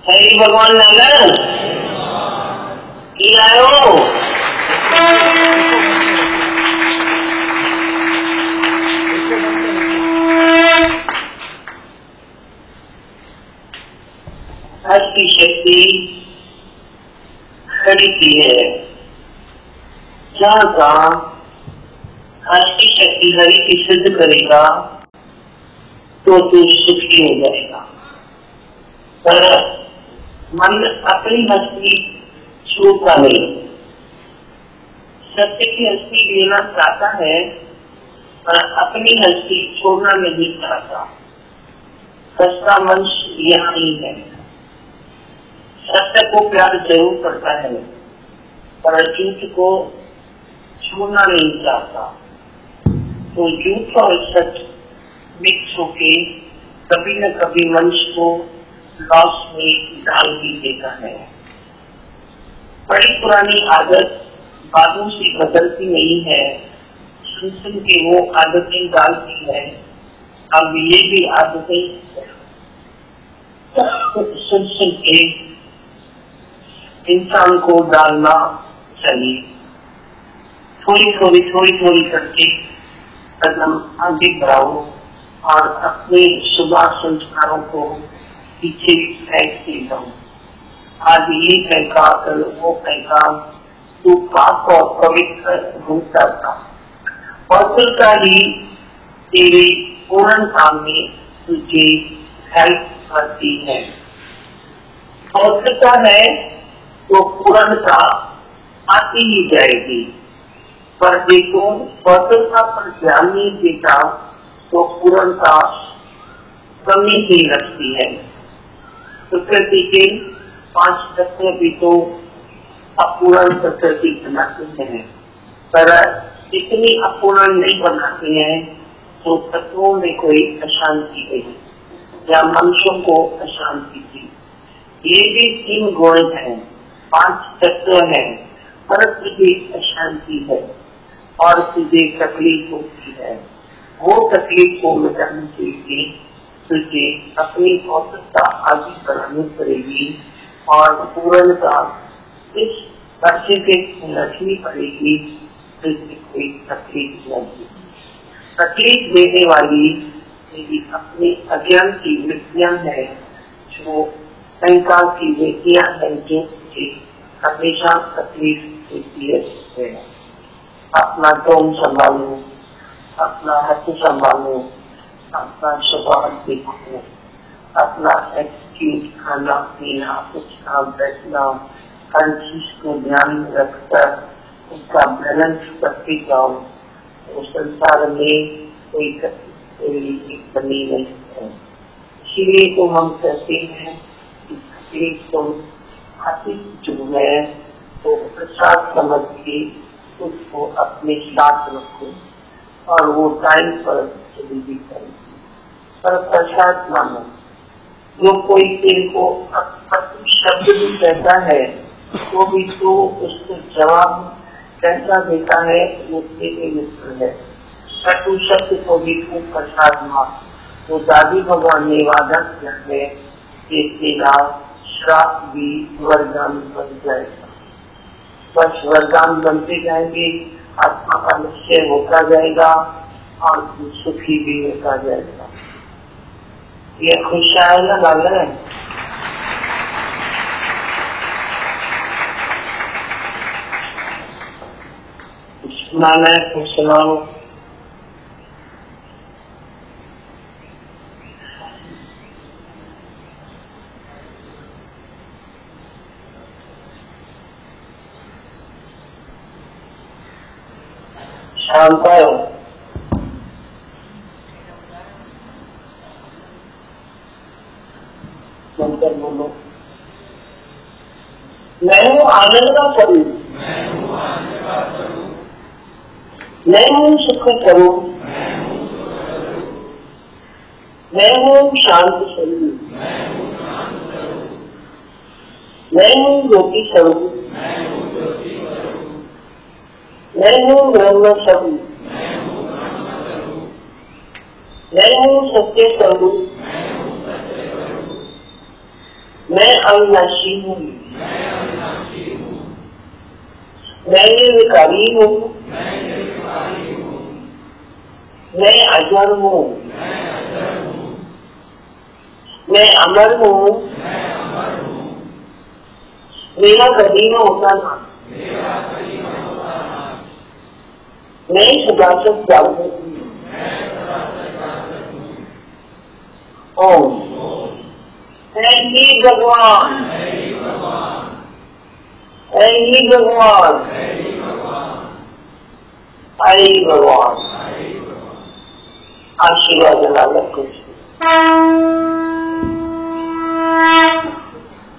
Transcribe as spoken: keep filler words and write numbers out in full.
ہری بھگوان نگر کی آئے ہر کی شکتی کھڑی کی ہے، جہاں کام ہر کی شکتی ہری کی سدھ کرے گا تو تو سکھی ہو جائے گا، پر من اپنی ہستی چھوڑتا نہیں، ستیہ کی ہستی لینا چاہتا ہے پر اپنی ہستی چھوڑنا نہیں چاہتا۔ سچا منش یہاں ہی ہے، ستیہ کو پیار ضرور کرتا ہے پر جھوٹ کو چھوڑنا نہیں چاہتا، تو جھوٹ اور سچ مکس ہو کے کبھی نہ کبھی منش کو لاس میں ڈال ہی دیتا ہے۔ بڑی پرانی عادت بعدوں سے بدلتی نہیں ہے، سن سن کے وہ عادتیں ڈالتی ہے، اب یہ بھی عادتیں سن سن کے انسان کو ڈالنا چاہیے، تھوڑی تھوڑی تھوڑی تھوڑی کر کے قدم آگے بڑھاؤ اور اپنے صبح سنسکاروں کو پیچھے پھینکتے جاؤ۔ آج یہ پھینکا کل وہ پھینکا، تو پاک اور پوتر ہوتا تھا، پوترتا ہی تیرے پورن کام میں تجھے ہیلپ کرتی ہے۔ پوترتا ہے تو پورنتا آتی ہی جائے گی، پر دیکھو پوترتا پر دھیان نہیں دیتا تو پورنتا کمی ہی رکھتی ہے۔ پرکرتی کے پانچ تتو بھی تو اپورن پرکرتی بناتے ہیں، پر اتنی اپورن نہیں بناتے ہیں تو تتووں میں کوئی اشانتی گئی یا منشوں کو اشانتی تھی۔ یہ بھی تین گن ہیں، پانچ تتو ہیں، پر تجھے اشانتی ہے اور تجھے تکلیف ہوتی ہے، وہ تکلیف کو مٹانے کے لیے تجھے اپنی پوترتا آگے بڑھانی پڑے گی اور پورنتا اس بچے سے رکھنی پڑے گی، جس سے کوئی تکلیف نہیں۔ تکلیف دینے والی میری اپنی اجیان کی وتیاں ہیں، جو اہنکار کی وتیاں ہیں، جو مجھے ہمیشہ تکلیف دیتی ہے۔ اپنا ٹون سنبھالو، اپنا ہاتھ سنبھالو، اپنا سوبھاؤ دیکھو، اپنا ایٹیٹیوڈ، کھانا پینا، اٹھنا بیٹھنا، ہر چیز کو دھیان میں رکھ کر اس کا بیلنس کرتے جاؤ، تو سنسار میں کوئی کوئی کمی نہیں ہے۔ اسی لیے تو ہم کہتے ہیں کہ تکلیف تم آتی جو ہے تو پرساد سمجھ کے اس کو اپنے ساتھ رکھو اور وہ ٹائم پر ڈلیوری کرے گی، پر پرساد مانو۔ جو کوئی تیرے کو شبد بھی کہتا ہے تو بھی تو اس کو جواب کیسا دیتا ہے، وہ تیرے متر ہے۔ کٹو شبد کو بھی تو پرساد مان، تو دادی بھگوان نے وعدہ کیا ہے کہ تیرا شراپ بھی وردان بن جائے گا، بس وردان بنتے جائیں گے، آتما کا نشچے ہوتا جائے گا اور سکھی بھی ہوتا جائے گا۔ یہ خوش آئے گا لال ہے۔ سنانا ہے تو سناؤ۔ شانت ہو، منتر بولو۔ میں ہوں آنند کا سروپ، میں ہوں سکھ سروپ، میں ہوں شانت سروپ، میں ہوں جوتی سروپ، میں ہوں برہم سروپ، میں ہوں ستیہ سروپ، میں اوناشی ہوں، میں نرکاری ہوں، میں اجر ہوں، میں امر ہوں، میرا کبھی نہ ہوتا نا، میں شداست جانتی ہوں۔ اوم اے ہی بھگوان، اے ہی بھگوان، اے بھگوان، آشیرواد اللہ کو